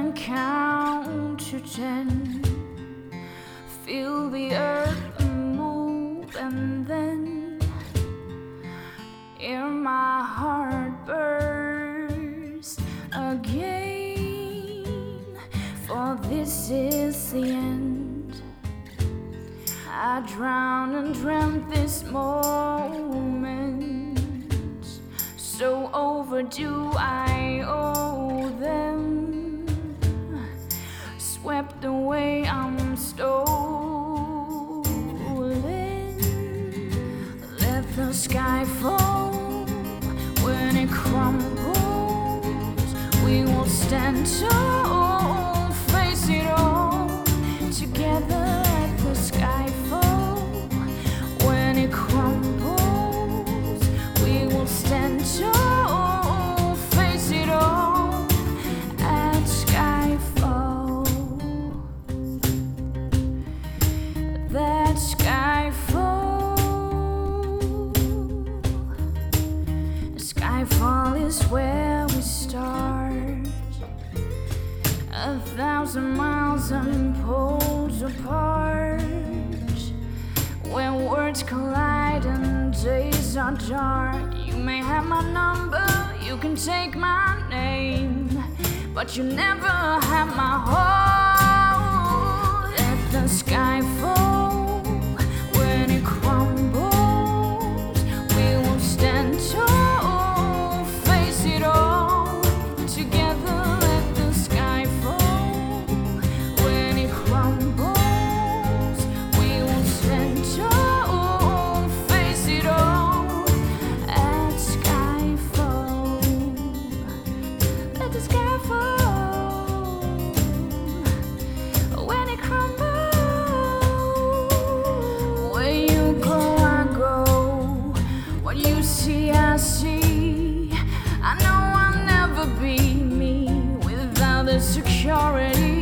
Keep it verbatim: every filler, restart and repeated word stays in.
and count to ten. Feel the earth move, and then hear my heart burst again. For this is the end. I drowned and dreamt this moment, so overdue I owe them. Swept away, I'm stolen. Let the sky fall. When it crumbles, we will stand tall, face it all together. Let the sky fall. When it crumbles, we will stand tall, face it all at skyfall. That skyfall. Skyfall is where we start, a thousand miles and poles apart, where words collide and days are dark. You may have my number, you can take my name, but you never have my heart. Let the sky fall. When it crumbles, we will stand tall, face it all together. Let the sky fall. When it crumbles, we will stand tall, face it all at skyfall. Let the sky fall. When it crumbles, where you go, I go. What you see, I see. I know I'll never be me without the security